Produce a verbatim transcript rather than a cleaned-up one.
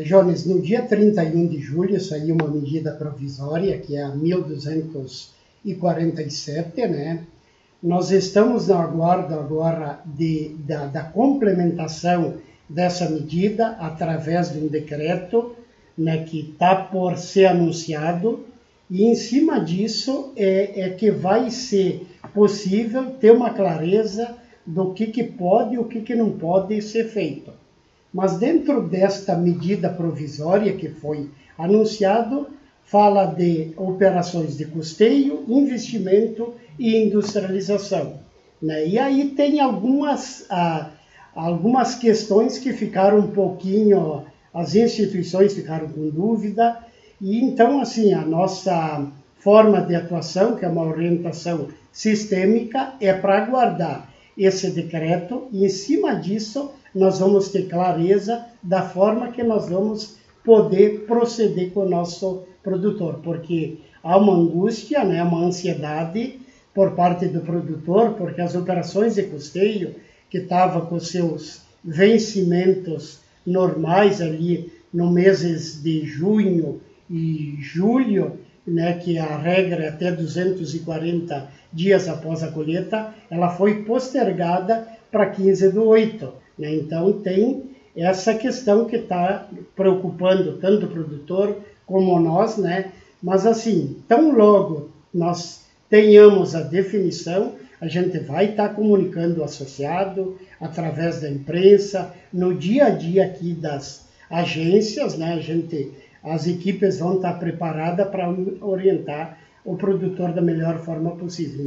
É, Jones, no dia trinta e um de julho saiu uma medida provisória, que é a mil duzentos e quarenta e sete, né? Nós estamos na aguardo agora de, da, da complementação dessa medida através de um decreto, né, que está por ser anunciado, e em cima disso é, é que vai ser possível ter uma clareza do que, que pode e o que, que não pode ser feito. Mas dentro desta medida provisória que foi anunciado, fala de operações de custeio, investimento e industrialização, né? E aí tem algumas, ah, algumas questões que ficaram um pouquinho, as instituições ficaram com dúvida, e então assim, a nossa forma de atuação, que é uma orientação sistêmica, é para aguardar esse decreto, e em cima disso nós vamos ter clareza da forma que nós vamos poder proceder com o nosso produtor, porque há uma angústia, né, uma ansiedade por parte do produtor, porque as operações de custeio, que estavam com seus vencimentos normais ali no meses de junho e julho, né, que a regra é até duzentos e quarenta dias após a colheita, ela foi postergada para quinze do oito. Né? Então tem essa questão que está preocupando tanto o produtor como nós, né? Mas assim, tão logo nós tenhamos a definição, a gente vai estar tá comunicando o associado através da imprensa, no dia a dia aqui das agências, né? A gente, as equipes vão estar tá preparadas para orientar o produtor da melhor forma possível.